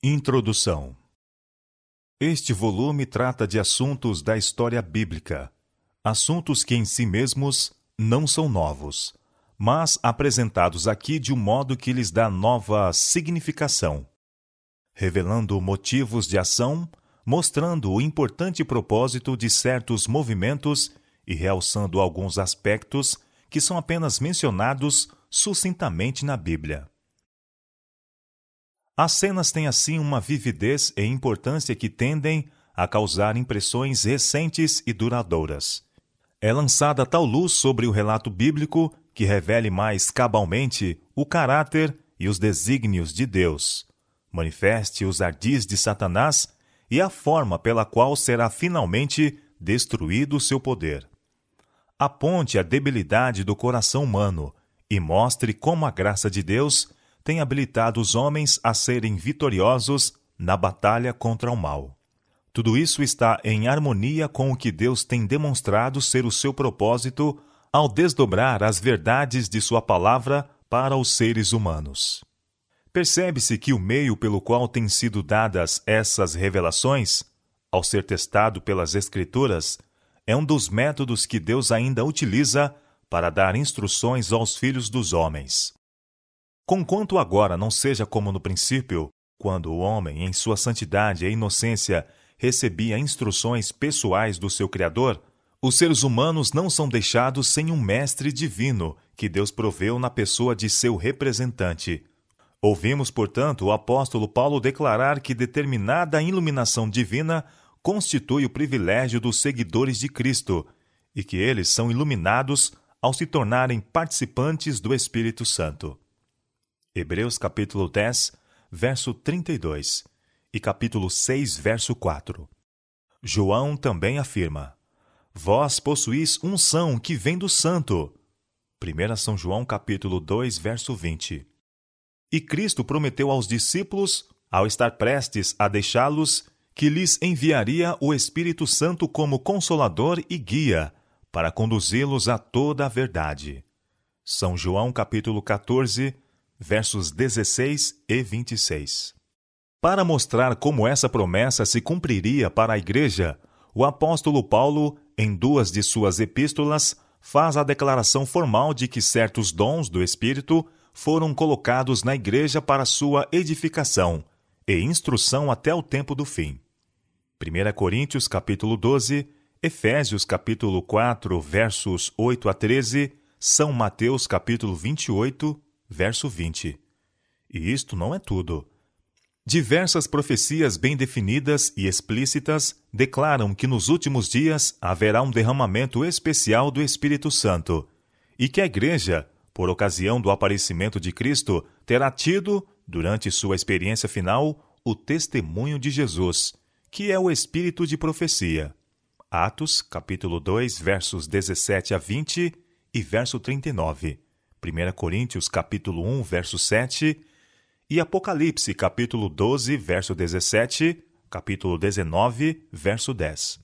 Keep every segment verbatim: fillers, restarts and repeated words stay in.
Introdução. Este volume trata de assuntos da história bíblica, assuntos que em si mesmos não são novos, mas apresentados aqui de um modo que lhes dá nova significação, revelando motivos de ação, mostrando o importante propósito de certos movimentos e realçando alguns aspectos que são apenas mencionados sucintamente na Bíblia. As cenas têm assim uma vividez e importância que tendem a causar impressões recentes e duradouras. É lançada tal luz sobre o relato bíblico que revele mais cabalmente o caráter e os desígnios de Deus, manifeste os ardis de Satanás e a forma pela qual será finalmente destruído o seu poder. Aponte a debilidade do coração humano e mostre como a graça de Deus tem habilitado os homens a serem vitoriosos na batalha contra o mal. Tudo isso está em harmonia com o que Deus tem demonstrado ser o seu propósito ao desdobrar as verdades de sua palavra para os seres humanos. Percebe-se que o meio pelo qual têm sido dadas essas revelações, ao ser testado pelas Escrituras, é um dos métodos que Deus ainda utiliza para dar instruções aos filhos dos homens. Conquanto agora não seja como no princípio, quando o homem, em sua santidade e inocência, recebia instruções pessoais do seu Criador, os seres humanos não são deixados sem um mestre divino que Deus proveu na pessoa de seu representante. Ouvimos, portanto, o apóstolo Paulo declarar que determinada iluminação divina constitui o privilégio dos seguidores de Cristo e que eles são iluminados ao se tornarem participantes do Espírito Santo. Hebreus capítulo dez, verso trinta e dois e capítulo seis, verso quatro. João também afirma: Vós possuís unção que vem do Santo. primeira São João capítulo dois, verso vinte. E Cristo prometeu aos discípulos, ao estar prestes a deixá-los, que lhes enviaria o Espírito Santo como consolador e guia, para conduzi-los a toda a verdade. São João capítulo quatorze, versos dezesseis e vinte e seis. Para mostrar como essa promessa se cumpriria para a Igreja, o apóstolo Paulo, em duas de suas epístolas, faz a declaração formal de que certos dons do Espírito foram colocados na Igreja para sua edificação e instrução até o tempo do fim. primeira Coríntios capítulo doze, Efésios capítulo quatro, versos oito a treze, São Mateus capítulo vinte e oito, verso vinte. E isto não é tudo. Diversas profecias bem definidas e explícitas declaram que nos últimos dias haverá um derramamento especial do Espírito Santo e que a Igreja, por ocasião do aparecimento de Cristo, terá tido, durante sua experiência final, o testemunho de Jesus, que é o Espírito de profecia. Atos, capítulo dois, versos dezessete a vinte e verso trinta e nove. primeira Coríntios, capítulo um, verso sete, e Apocalipse, capítulo doze, verso dezessete, capítulo dezenove, verso dez.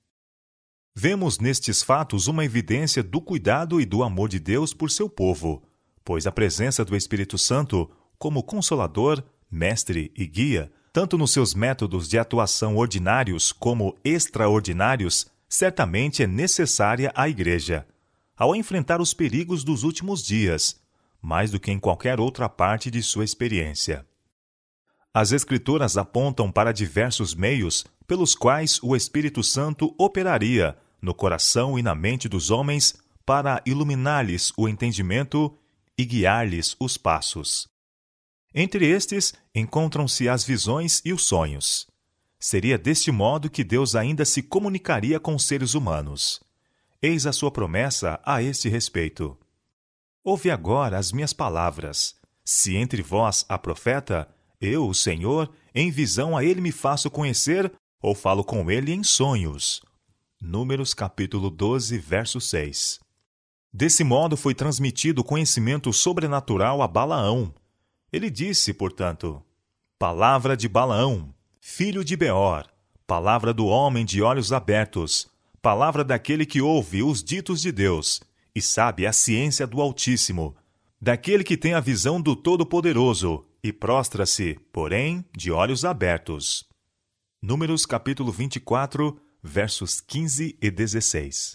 Vemos nestes fatos uma evidência do cuidado e do amor de Deus por seu povo, pois a presença do Espírito Santo, como consolador, mestre e guia, tanto nos seus métodos de atuação ordinários como extraordinários, certamente é necessária à Igreja, ao enfrentar os perigos dos últimos dias, mais do que em qualquer outra parte de sua experiência. As Escrituras apontam para diversos meios pelos quais o Espírito Santo operaria no coração e na mente dos homens para iluminar-lhes o entendimento e guiar-lhes os passos. Entre estes, encontram-se as visões e os sonhos. Seria deste modo que Deus ainda se comunicaria com os seres humanos. Eis a sua promessa a este respeito. Ouve agora as minhas palavras. Se entre vós há profeta, eu, o Senhor, em visão a ele me faço conhecer, ou falo com ele em sonhos. Números capítulo doze, verso seis. Desse modo foi transmitido o conhecimento sobrenatural a Balaão. Ele disse, portanto, palavra de Balaão, filho de Beor, palavra do homem de olhos abertos, palavra daquele que ouve os ditos de Deus e sabe a ciência do Altíssimo, daquele que tem a visão do Todo-Poderoso e prostra-se, porém, de olhos abertos. Números capítulo vinte e quatro, versos quinze e dezesseis.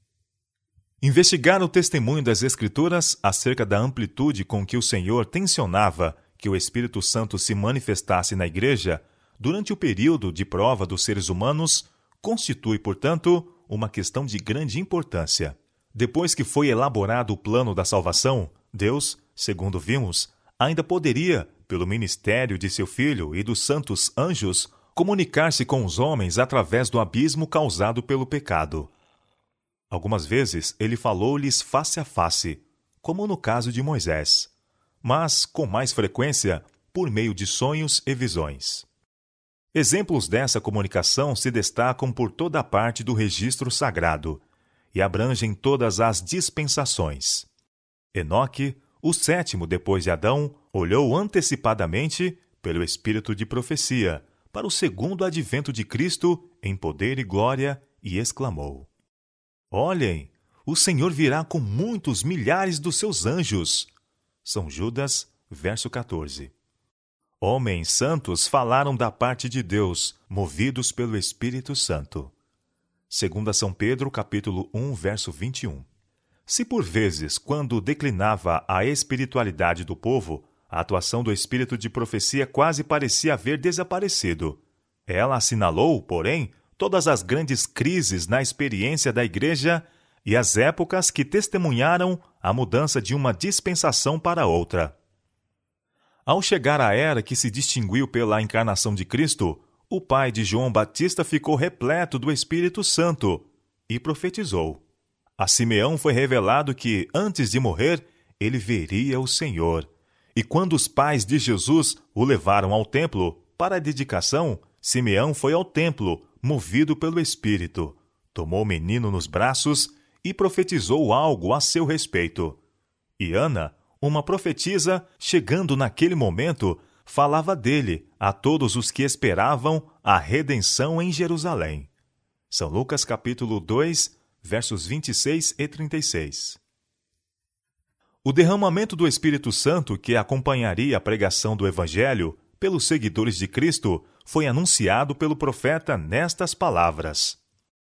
Investigar o testemunho das Escrituras acerca da amplitude com que o Senhor tensionava que o Espírito Santo se manifestasse na Igreja durante o período de prova dos seres humanos constitui, portanto, uma questão de grande importância. Depois que foi elaborado o plano da salvação, Deus, segundo vimos, ainda poderia, pelo ministério de seu Filho e dos santos anjos, comunicar-se com os homens através do abismo causado pelo pecado. Algumas vezes ele falou-lhes face a face, como no caso de Moisés, mas, com mais frequência, por meio de sonhos e visões. Exemplos dessa comunicação se destacam por toda a parte do registro sagrado e abrangem todas as dispensações. Enoque, o sétimo depois de Adão, olhou antecipadamente, pelo espírito de profecia, para o segundo advento de Cristo em poder e glória e exclamou: Olhem, o Senhor virá com muitos milhares dos seus anjos. São Judas, verso quatorze. Homens santos falaram da parte de Deus, movidos pelo Espírito Santo. Segunda São Pedro, capítulo um, verso vinte e um. Se por vezes, quando declinava a espiritualidade do povo, a atuação do espírito de profecia quase parecia haver desaparecido, ela assinalou, porém, todas as grandes crises na experiência da Igreja e as épocas que testemunharam a mudança de uma dispensação para outra. Ao chegar à era que se distinguiu pela encarnação de Cristo, o pai de João Batista ficou repleto do Espírito Santo e profetizou. A Simeão foi revelado que, antes de morrer, ele veria o Senhor. E quando os pais de Jesus o levaram ao templo para a dedicação, Simeão foi ao templo, movido pelo Espírito, tomou o menino nos braços e profetizou algo a seu respeito. E Ana, uma profetisa, chegando naquele momento, falava dele a todos os que esperavam a redenção em Jerusalém. São Lucas capítulo dois, versos vinte e seis e trinta e seis. O derramamento do Espírito Santo que acompanharia a pregação do Evangelho pelos seguidores de Cristo foi anunciado pelo profeta nestas palavras: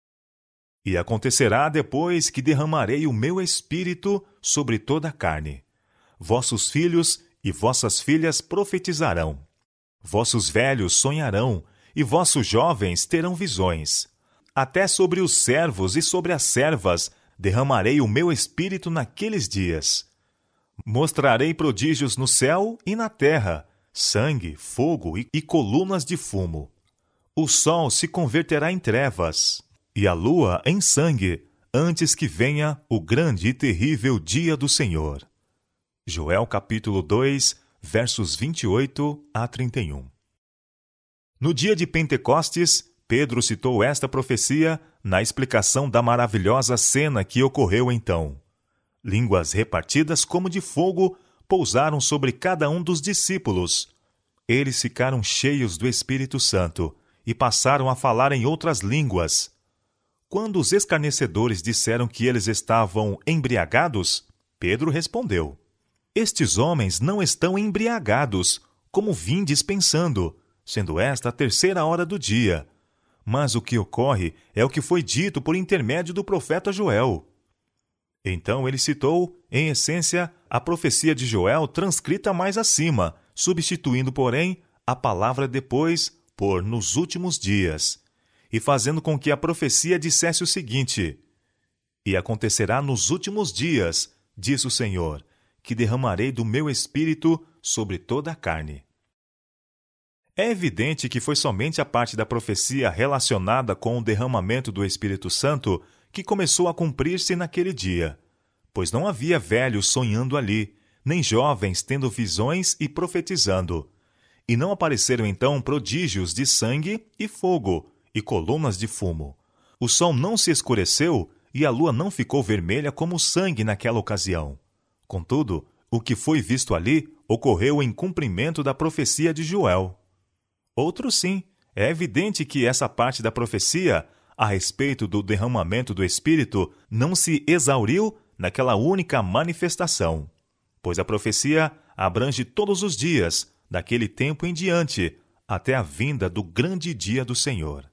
E acontecerá depois que derramarei o meu Espírito sobre toda a carne. Vossos filhos e vossas filhas profetizarão. Vossos velhos sonharão, e vossos jovens terão visões. Até sobre os servos e sobre as servas derramarei o meu Espírito naqueles dias. Mostrarei prodígios no céu e na terra, sangue, fogo e, e colunas de fumo. O sol se converterá em trevas, e a lua em sangue, antes que venha o grande e terrível dia do Senhor. Joel capítulo dois, versos vinte e oito a trinta e um. No dia de Pentecostes, Pedro citou esta profecia na explicação da maravilhosa cena que ocorreu então. Línguas repartidas como de fogo pousaram sobre cada um dos discípulos. Eles ficaram cheios do Espírito Santo e passaram a falar em outras línguas. Quando os escarnecedores disseram que eles estavam embriagados, Pedro respondeu: Estes homens não estão embriagados, como vindes pensando, sendo esta a terceira hora do dia. Mas o que ocorre é o que foi dito por intermédio do profeta Joel. Então ele citou, em essência, a profecia de Joel transcrita mais acima, substituindo, porém, a palavra depois por nos últimos dias, e fazendo com que a profecia dissesse o seguinte: E acontecerá nos últimos dias, diz o Senhor, que derramarei do meu Espírito sobre toda a carne. É evidente que foi somente a parte da profecia relacionada com o derramamento do Espírito Santo que começou a cumprir-se naquele dia, pois não havia velhos sonhando ali, nem jovens tendo visões e profetizando. E não apareceram então prodígios de sangue e fogo, e colunas de fumo. O sol não se escureceu e a lua não ficou vermelha como sangue naquela ocasião. Contudo, o que foi visto ali ocorreu em cumprimento da profecia de Joel. Outro sim, é evidente que essa parte da profecia, a respeito do derramamento do Espírito, não se exauriu naquela única manifestação, pois a profecia abrange todos os dias, daquele tempo em diante, até a vinda do grande dia do Senhor.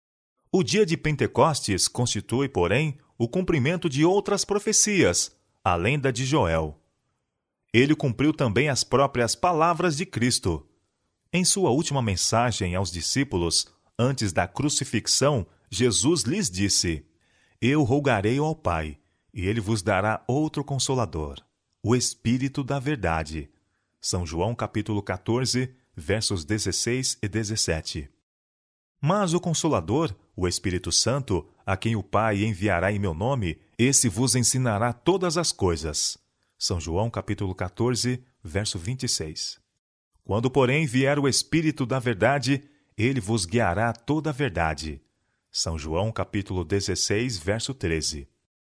O dia de Pentecostes constitui, porém, o cumprimento de outras profecias, além da de Joel. Ele cumpriu também as próprias palavras de Cristo. Em sua última mensagem aos discípulos, antes da crucifixão, Jesus lhes disse: Eu rogarei ao Pai, e ele vos dará outro Consolador, o Espírito da Verdade. São João capítulo quatorze, versos dezesseis e dezessete. Mas o Consolador, o Espírito Santo, a quem o Pai enviará em meu nome, esse vos ensinará todas as coisas. São João capítulo quatorze, verso vinte e seis. Quando, porém, vier o Espírito da Verdade, ele vos guiará toda a verdade. São João capítulo dezesseis, verso treze.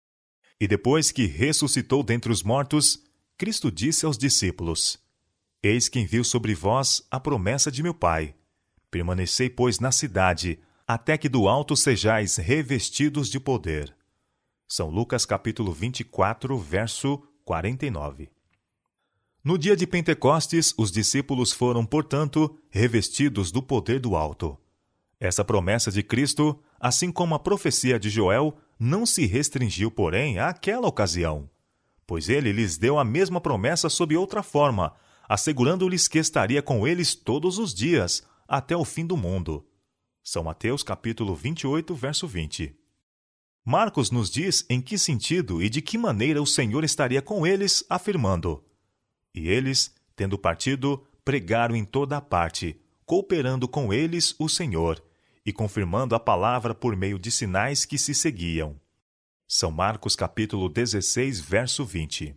E depois que ressuscitou dentre os mortos, Cristo disse aos discípulos: Eis que envio sobre vós a promessa de meu Pai. Permanecei, pois, na cidade, até que do alto sejais revestidos de poder. São Lucas capítulo vinte e quatro, verso quarenta e nove. No dia de Pentecostes, os discípulos foram, portanto, revestidos do poder do alto. Essa promessa de Cristo, assim como a profecia de Joel, não se restringiu, porém, àquela ocasião, pois ele lhes deu a mesma promessa sob outra forma, assegurando-lhes que estaria com eles todos os dias, até o fim do mundo. São Mateus capítulo vinte e oito, verso vinte. Marcos nos diz em que sentido e de que maneira o Senhor estaria com eles, afirmando: E eles, tendo partido, pregaram em toda a parte, cooperando com eles o Senhor, e confirmando a palavra por meio de sinais que se seguiam. São Marcos capítulo dezesseis, verso vinte.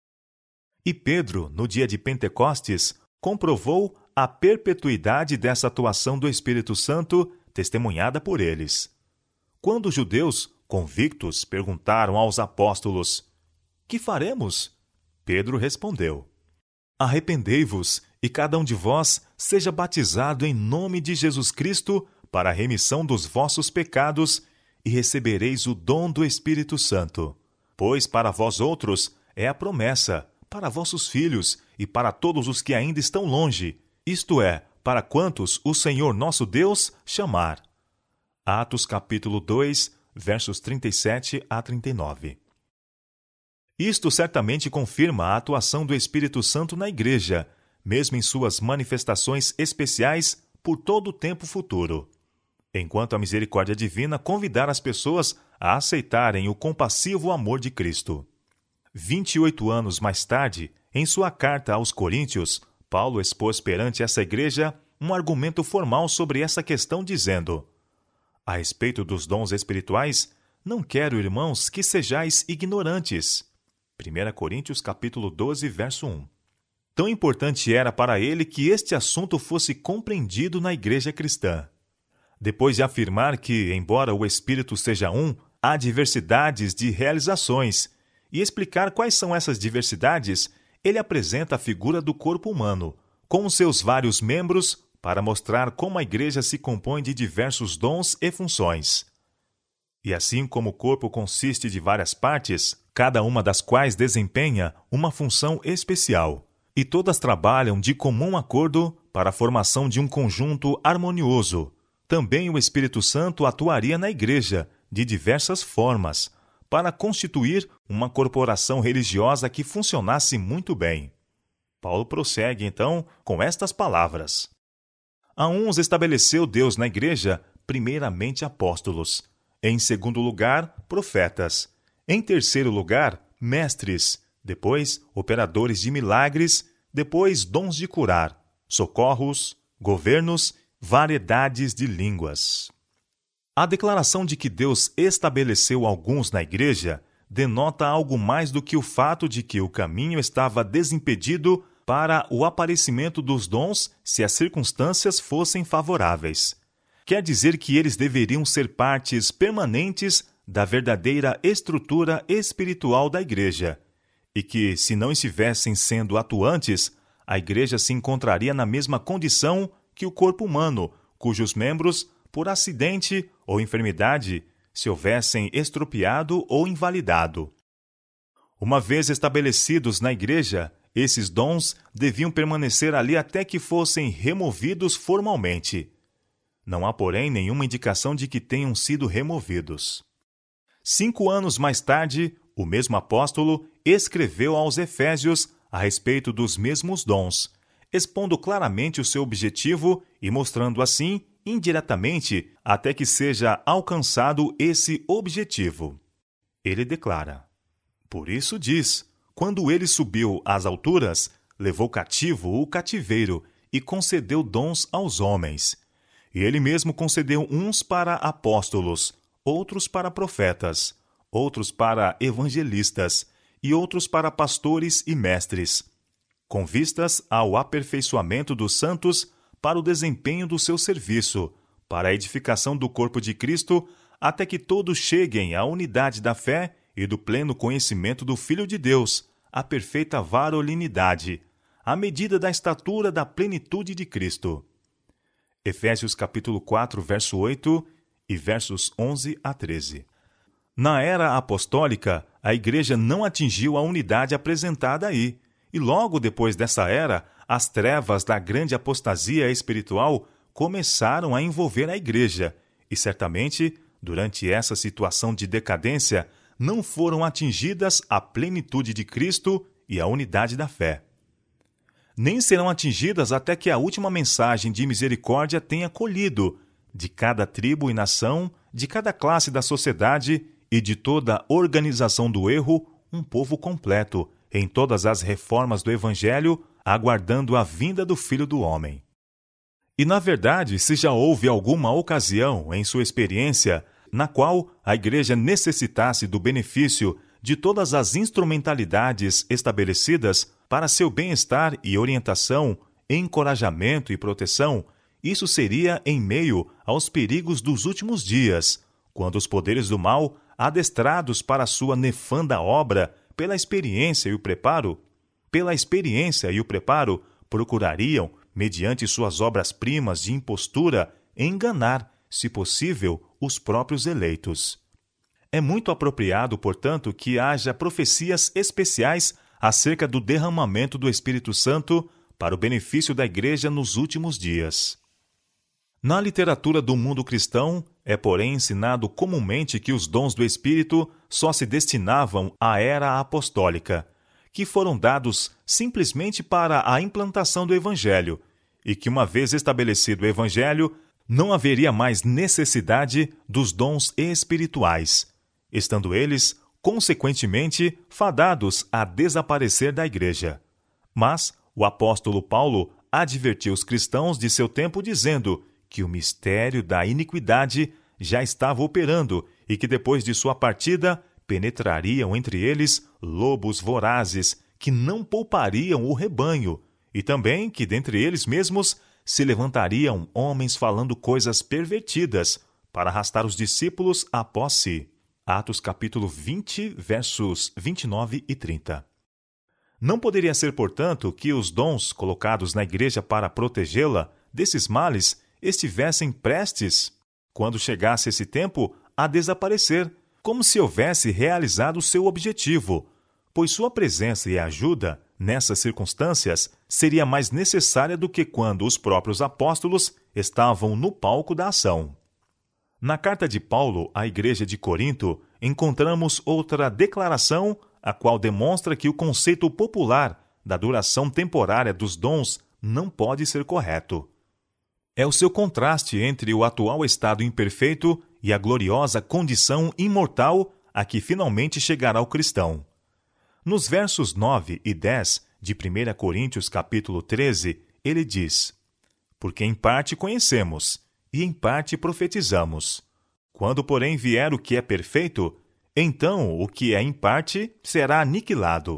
E Pedro, no dia de Pentecostes, comprovou a perpetuidade dessa atuação do Espírito Santo, testemunhada por eles. Quando os judeus, convictos, perguntaram aos apóstolos: Que faremos? Pedro respondeu: Arrependei-vos, e cada um de vós seja batizado em nome de Jesus Cristo para a remissão dos vossos pecados, e recebereis o dom do Espírito Santo. Pois para vós outros é a promessa, para vossos filhos e para todos os que ainda estão longe, isto é, para quantos o Senhor nosso Deus chamar. Atos capítulo dois, versos trinta e sete a trinta e nove. Isto certamente confirma a atuação do Espírito Santo na Igreja, mesmo em suas manifestações especiais por todo o tempo futuro. Enquanto a misericórdia divina convidar as pessoas a aceitarem o compassivo amor de Cristo. vinte e oito anos mais tarde, em sua carta aos Coríntios, Paulo expôs perante essa igreja um argumento formal sobre essa questão, dizendo: A respeito dos dons espirituais, não quero, irmãos, que sejais ignorantes. primeira Coríntios capítulo doze, verso um. Tão importante era para ele que este assunto fosse compreendido na igreja cristã. Depois de afirmar que, embora o Espírito seja um, há diversidades de realizações, e explicar quais são essas diversidades, ele apresenta a figura do corpo humano, com os seus vários membros, para mostrar como a igreja se compõe de diversos dons e funções. E assim como o corpo consiste de várias partes, cada uma das quais desempenha uma função especial, e todas trabalham de comum acordo para a formação de um conjunto harmonioso, também o Espírito Santo atuaria na igreja, de diversas formas, para constituir uma corporação religiosa que funcionasse muito bem. Paulo prossegue, então, com estas palavras: A uns estabeleceu Deus na igreja, primeiramente apóstolos, em segundo lugar, profetas, em terceiro lugar, mestres, depois, operadores de milagres, depois, dons de curar, socorros, governos, variedades de línguas. A declaração de que Deus estabeleceu alguns na igreja denota algo mais do que o fato de que o caminho estava desimpedido para o aparecimento dos dons se as circunstâncias fossem favoráveis. Quer dizer que eles deveriam ser partes permanentes da verdadeira estrutura espiritual da igreja, e que, se não estivessem sendo atuantes, a igreja se encontraria na mesma condição que o corpo humano, cujos membros, por acidente ou enfermidade, se houvessem estropiado ou invalidado. Uma vez estabelecidos na igreja, esses dons deviam permanecer ali até que fossem removidos formalmente. Não há, porém, nenhuma indicação de que tenham sido removidos. Cinco anos mais tarde, o mesmo apóstolo escreveu aos Efésios a respeito dos mesmos dons, expondo claramente o seu objetivo e mostrando assim, indiretamente, até que seja alcançado esse objetivo. Ele declara: por isso diz, quando ele subiu às alturas, levou cativo o cativeiro e concedeu dons aos homens. E ele mesmo concedeu uns para apóstolos, outros para profetas, outros para evangelistas e outros para pastores e mestres, com vistas ao aperfeiçoamento dos santos para o desempenho do seu serviço, para a edificação do corpo de Cristo, até que todos cheguem à unidade da fé e do pleno conhecimento do Filho de Deus, à perfeita varolinidade, à medida da estatura da plenitude de Cristo. Efésios capítulo quatro, verso oito e versos onze a treze. Na era apostólica, a igreja não atingiu a unidade apresentada aí, e logo depois dessa era, as trevas da grande apostasia espiritual começaram a envolver a igreja, e certamente, durante essa situação de decadência, não foram atingidas a plenitude de Cristo e a unidade da fé. Nem serão atingidas até que a última mensagem de misericórdia tenha colhido, de cada tribo e nação, de cada classe da sociedade e de toda a organização do erro, um povo completo, em todas as reformas do Evangelho, aguardando a vinda do Filho do Homem. E, na verdade, se já houve alguma ocasião em sua experiência na qual a igreja necessitasse do benefício de todas as instrumentalidades estabelecidas para seu bem-estar e orientação, encorajamento e proteção, isso seria em meio aos perigos dos últimos dias, quando os poderes do mal, adestrados para sua nefanda obra, pela experiência e o preparo, pela experiência e o preparo, procurariam, mediante suas obras-primas de impostura, enganar, se possível, os próprios eleitos. É muito apropriado, portanto, que haja profecias especiais acerca do derramamento do Espírito Santo para o benefício da Igreja nos últimos dias. Na literatura do mundo cristão, é porém ensinado comumente que os dons do Espírito só se destinavam à era apostólica, que foram dados simplesmente para a implantação do Evangelho, e que, uma vez estabelecido o Evangelho, não haveria mais necessidade dos dons espirituais, estando eles, consequentemente, fadados a desaparecer da Igreja. Mas o apóstolo Paulo advertiu os cristãos de seu tempo dizendo que o mistério da iniquidade já estava operando e que depois de sua partida penetrariam entre eles lobos vorazes que não poupariam o rebanho, e também que dentre eles mesmos se levantariam homens falando coisas pervertidas para arrastar os discípulos após si. Atos capítulo vinte, versos vinte e nove e trinta. Não poderia ser, portanto, que os dons colocados na igreja para protegê-la desses males estivessem prestes, quando chegasse esse tempo, a desaparecer, como se houvesse realizado seu objetivo, pois sua presença e ajuda, nessas circunstâncias, seria mais necessária do que quando os próprios apóstolos estavam no palco da ação. Na carta de Paulo à igreja de Corinto, encontramos outra declaração, a qual demonstra que o conceito popular da duração temporária dos dons não pode ser correto. É o seu contraste entre o atual estado imperfeito e a gloriosa condição imortal a que finalmente chegará o cristão. Nos versos nove e dez de primeira Coríntios capítulo treze, ele diz: porque em parte conhecemos, e em parte profetizamos. Quando, porém, vier o que é perfeito, então o que é em parte será aniquilado.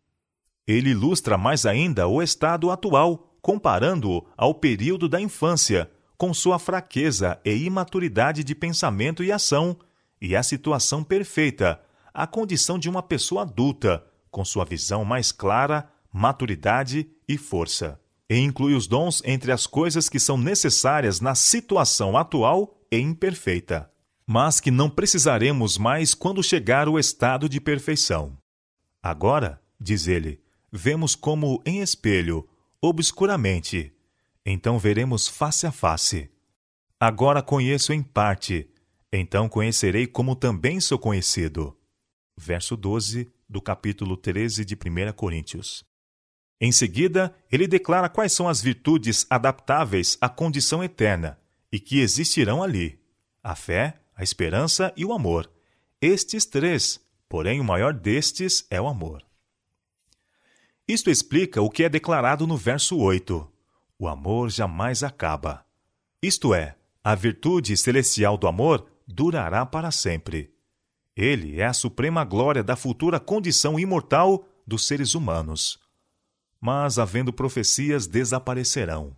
Ele ilustra mais ainda o estado atual, comparando-o ao período da infância, com sua fraqueza e imaturidade de pensamento e ação, e a situação perfeita, a condição de uma pessoa adulta, com sua visão mais clara, maturidade e força. E inclui os dons entre as coisas que são necessárias na situação atual e imperfeita, mas que não precisaremos mais quando chegar o estado de perfeição. Agora, diz ele, vemos como em espelho, obscuramente. Então veremos face a face. Agora conheço em parte, então conhecerei como também sou conhecido. Verso doze do capítulo treze de primeira Coríntios. Em seguida, ele declara quais são as virtudes adaptáveis à condição eterna e que existirão ali: a fé, a esperança e o amor. Estes três, porém o maior destes é o amor. Isto explica o que é declarado no verso oito. O amor jamais acaba. Isto é, a virtude celestial do amor durará para sempre. Ele é a suprema glória da futura condição imortal dos seres humanos. Mas, havendo profecias, desaparecerão.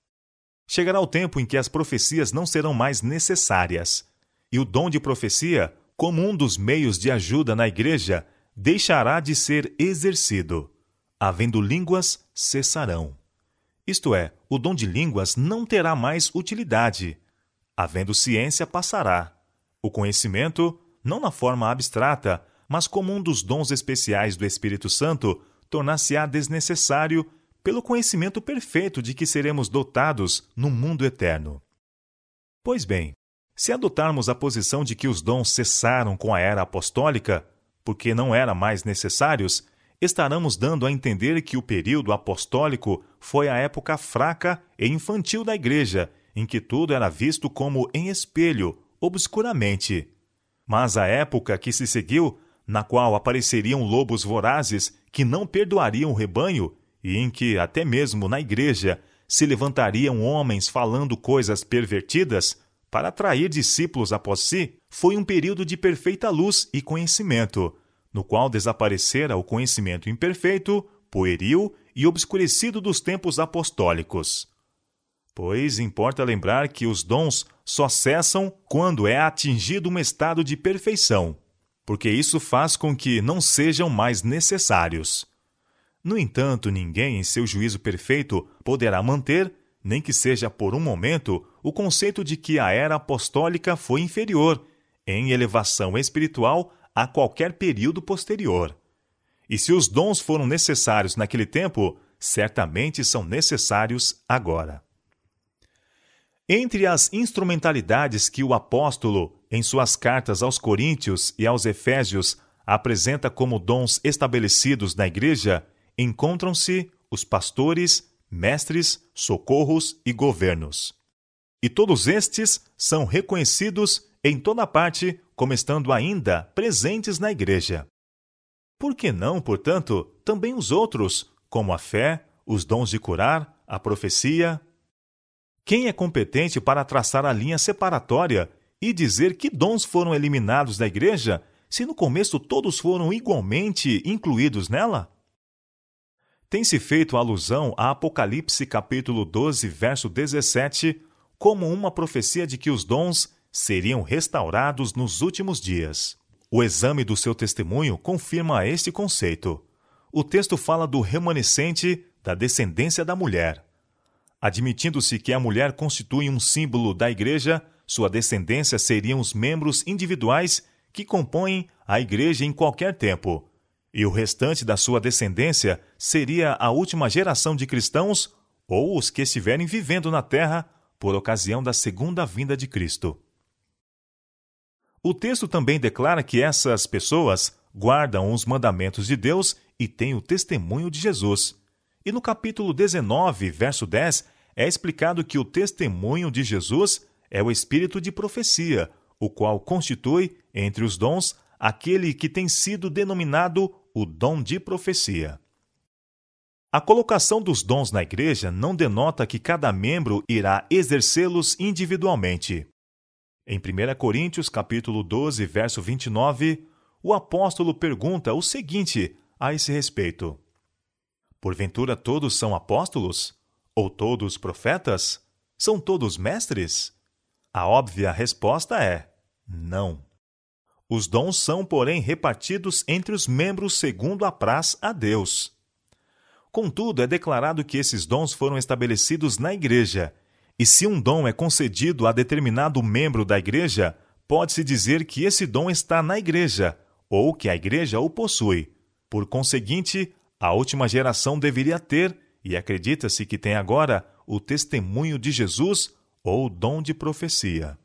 Chegará o tempo em que as profecias não serão mais necessárias, e o dom de profecia, como um dos meios de ajuda na igreja, deixará de ser exercido. Havendo línguas, cessarão. Isto é, o dom de línguas não terá mais utilidade. Havendo ciência, passará. O conhecimento, não na forma abstrata, mas como um dos dons especiais do Espírito Santo, tornar-se-á desnecessário pelo conhecimento perfeito de que seremos dotados no mundo eterno. Pois bem, se adotarmos a posição de que os dons cessaram com a era apostólica, porque não eram mais necessários, estaremos dando a entender que o período apostólico foi a época fraca e infantil da igreja, em que tudo era visto como em espelho, obscuramente. Mas a época que se seguiu, na qual apareceriam lobos vorazes que não perdoariam o rebanho, e em que, até mesmo na igreja, se levantariam homens falando coisas pervertidas para atrair discípulos após si, foi um período de perfeita luz e conhecimento, no qual desaparecera o conhecimento imperfeito, pueril e obscurecido dos tempos apostólicos. Pois importa lembrar que os dons só cessam quando é atingido um estado de perfeição, porque isso faz com que não sejam mais necessários. No entanto, ninguém, em seu juízo perfeito, poderá manter, nem que seja por um momento, o conceito de que a era apostólica foi inferior, em elevação espiritual, a qualquer período posterior. E se os dons foram necessários naquele tempo, certamente são necessários agora. Entre as instrumentalidades que o apóstolo, em suas cartas aos Coríntios e aos Efésios, apresenta como dons estabelecidos na igreja, encontram-se os pastores, mestres, socorros e governos. E todos estes são reconhecidos em toda parte como estando ainda presentes na igreja. Por que não, portanto, também os outros, como a fé, os dons de curar, a profecia? Quem é competente para traçar a linha separatória e dizer que dons foram eliminados da igreja, se no começo todos foram igualmente incluídos nela? Tem-se feito alusão a Apocalipse capítulo doze, verso dezessete, como uma profecia de que os dons seriam restaurados nos últimos dias. O exame do seu testemunho confirma este conceito. O texto fala do remanescente da descendência da mulher. Admitindo-se que a mulher constitui um símbolo da igreja, sua descendência seriam os membros individuais que compõem a igreja em qualquer tempo, e o restante da sua descendência seria a última geração de cristãos ou os que estiverem vivendo na terra por ocasião da segunda vinda de Cristo. O texto também declara que essas pessoas guardam os mandamentos de Deus e têm o testemunho de Jesus. E no capítulo dezenove, verso dez, é explicado que o testemunho de Jesus é o espírito de profecia, o qual constitui, entre os dons, aquele que tem sido denominado o dom de profecia. A colocação dos dons na igreja não denota que cada membro irá exercê-los individualmente. Em primeira Coríntios, capítulo doze, verso vinte e nove, o apóstolo pergunta o seguinte a esse respeito: porventura todos são apóstolos? Ou todos profetas? São todos mestres? A óbvia resposta é não. Os dons são, porém, repartidos entre os membros segundo apraz a Deus. Contudo, é declarado que esses dons foram estabelecidos na igreja, e se um dom é concedido a determinado membro da igreja, pode-se dizer que esse dom está na igreja, ou que a igreja o possui. Por conseguinte, a última geração deveria ter, e acredita-se que tem agora, o testemunho de Jesus ou o dom de profecia.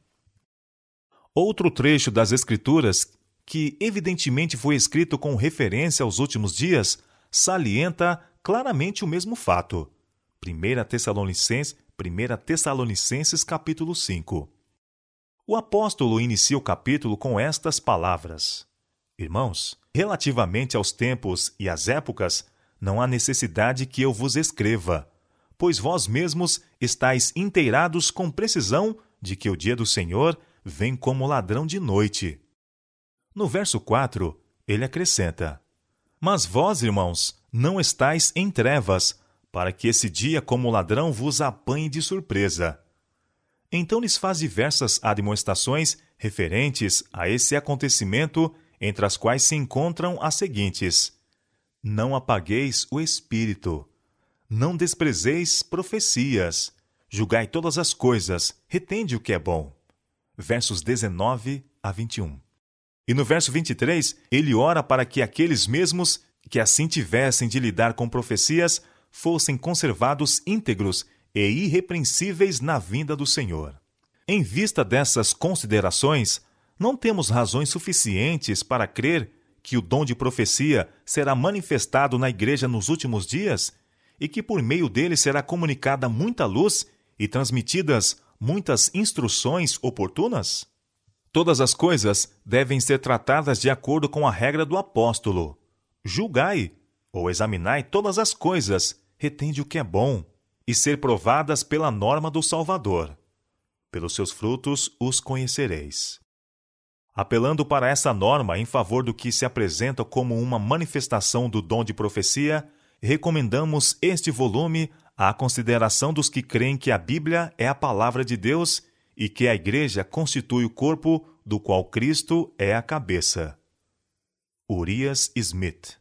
Outro trecho das Escrituras, que evidentemente foi escrito com referência aos últimos dias, salienta claramente o mesmo fato. primeira Tessalonicenses, primeira Tessalonicenses capítulo cinco. O apóstolo inicia o capítulo com estas palavras: Irmãos, relativamente aos tempos e às épocas, não há necessidade que eu vos escreva, pois vós mesmos estáis inteirados com precisão de que o dia do Senhor vem como ladrão de noite. No verso quatro, ele acrescenta: Mas vós, irmãos, não estáis em trevas, para que esse dia como ladrão vos apanhe de surpresa. Então lhes faz diversas admoestações referentes a esse acontecimento, entre as quais se encontram as seguintes: Não apagueis o espírito, não desprezeis profecias, julgai todas as coisas, retende o que é bom. Versos dezenove a vinte e um. E no verso vinte e três, ele ora para que aqueles mesmos que assim tivessem de lidar com profecias fossem conservados íntegros e irrepreensíveis na vinda do Senhor. Em vista dessas considerações, não temos razões suficientes para crer que o dom de profecia será manifestado na igreja nos últimos dias e que por meio dele será comunicada muita luz e transmitidas muitas instruções oportunas? Todas as coisas devem ser tratadas de acordo com a regra do apóstolo: julgai, ou examinai todas as coisas, retende o que é bom, e ser provadas pela norma do Salvador. Pelos seus frutos os conhecereis. Apelando para essa norma em favor do que se apresenta como uma manifestação do dom de profecia, recomendamos este volume à consideração dos que creem que a Bíblia é a palavra de Deus e que a Igreja constitui o corpo do qual Cristo é a cabeça. Urias Smith.